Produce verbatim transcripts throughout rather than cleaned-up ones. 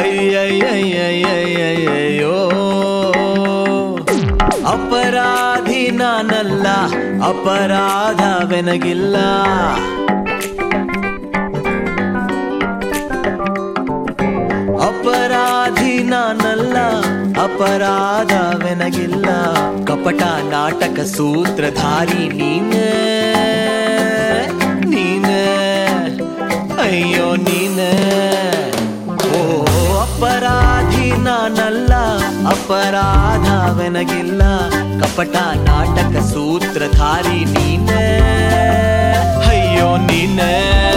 ಅಯ್ಯಯ್ಯಯ್ಯಯ್ಯಯ್ಯೋ ಅಪರಾಧಿ ನಾನಲ್ಲ, ಅಪರಾಧವೆನಗಿಲ್ಲ. ಅಪರಾಧಿ ನಾನಲ್ಲ, ಅಪರಾಧವೆನಗಿಲ್ಲ. ಕಪಟ ನಾಟಕ ಸೂತ್ರಧಾರಿ ನೀನೇ ನೀನೇ ಅಯ್ಯೋ ನೀನೇ. ಓ ಅಪರಾಧಿ ನಾನಲ್ಲ, ಅಪರಾಧವೆನಗಿಲ್ಲ. ಕಪಟ ನಾಟಕ ಸೂತ್ರಧಾರಿ ನೀನೇ ಅಯ್ಯೋ ನೀನೇ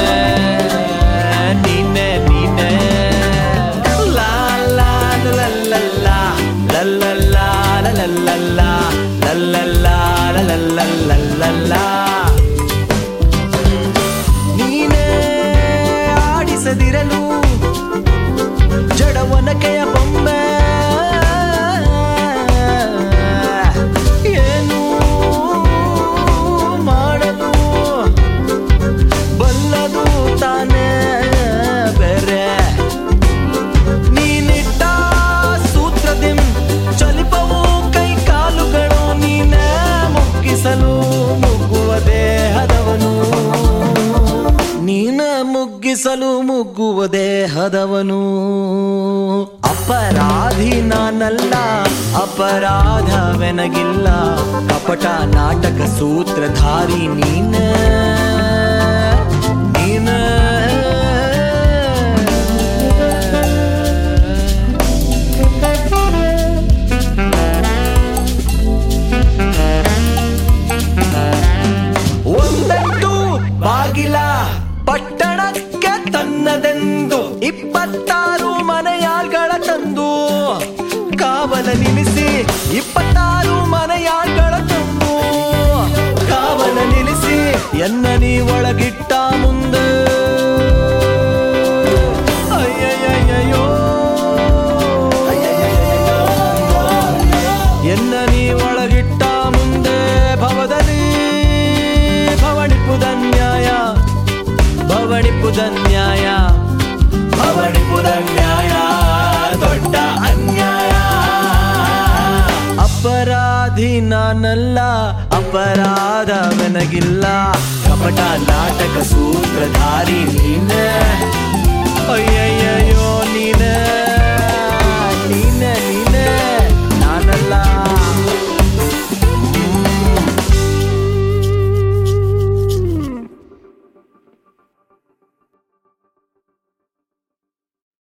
ನೀನೇ ನೀನೇ. ಲಾ ಲಾ ಲಲ್ಲಲ್ಲಾ ಲಲ್ಲಲ್ಲಾ ಲಲ್ಲಲ್ಲಾ ಲಲ್ಲಲ್ಲಾ ಲಲ್ಲಲ್ಲಾ. ನೀನೇ ಆಡಿಸದಿರಲು ಜಡವನಕೆಯ ಬೊಂಬೆ, ಏನು ಮಾಡಲು ಬಲ್ಲದು ತಾನೇ ಬೇರೆ. ನೀನಿಟ್ಟ ಸೂತ್ರದಿಂ ಚಲಿಪವು ಕೈ ಕಾಲುಗಳು, ನೀನೇ ಮುಗ್ಗಿಸಲು ಮುಗ್ಗುವ ದೇಹದವನು. ನೀನ ಮುಗ್ಗಿಸಲು ಮುಗ್ಗುವ ದೇಹದವನು. ಅಪರಾಧಿ ನಾನಲ್ಲ, ಅಪರಾಧವೆನಗಿಲ್ಲ. ಕಪಟ ನಾಟಕ ಸೂತ್ರಧಾರಿ ನೀನೇ ನೀನೇ. ಒಂದೆಂಟು ಬಾಗಿಲ ಪಟ್ಟಣಕ್ಕೆ ತನ್ನದೆಂದು ಇಪ್ಪತ್ತಾರು ಮನೆಯಾಳ್ಗಳ ತಂದು ಕಾವಲ ನಿಲ್ಲಿಸಿ, ಇಪ್ಪತ್ತಾರು ಮನೆಯಾಳ್ಗಳ ತಂದು ಕಾವಲ ನಿಲ್ಲಿಸಿ ಎನ್ನ ನೀ ಒಳಗಿಟ್ಟ ಮುಂದೆ. ಅಯ್ಯಯ್ಯಯ್ಯೋ ಎನ್ನ ನೀ ಒಳಗಿಟ್ಟ ಮುಂದೆ. ಭವದಲ್ಲಿ ಭವಣಿಪುದನ್ಯಾಯ ಭವಣಿಪುದನ್ಯಾಯ ಭವಣಿಪುದನ್ಯಾಯ ದೊಡ್ಡ ಅನ್ಯಾಯ. ಅಪರಾಧಿ ನಾನಲ್ಲ, ಅಪರಾಧವೆನಗಿಲ್ಲ. ಕಪಟ ನಾಟಕ ಸೂತ್ರಧಾರಿ ನೀನೇ ಅಯ್ಯಯ್ಯಯ್ಯೋ